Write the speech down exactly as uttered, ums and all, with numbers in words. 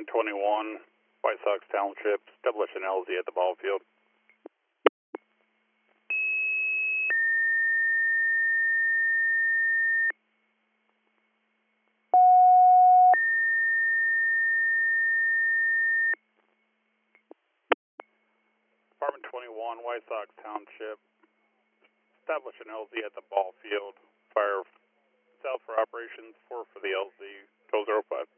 twenty-one, White Sox Township, establish an L Z at the ball field. Apartment twenty-one, White Sox Township, establish an L Z at the ball field. Fire south for operations, four for the L Z, Go zero five.